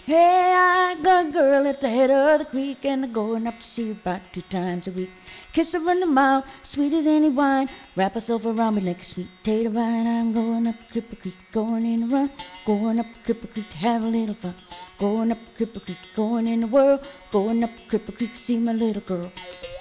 Hey, I got a girl at the head of the creek, and I'm going up to see her about 2 times a week. Kiss her on the mouth, sweet as any wine. Wrap herself around me like a sweet potato vine. I'm going up Cripple Creek, going in the run. Going up Cripple Creek to have a little fun. Going up Cripple Creek, going in the world. Going up Cripple Creek to see my little girl.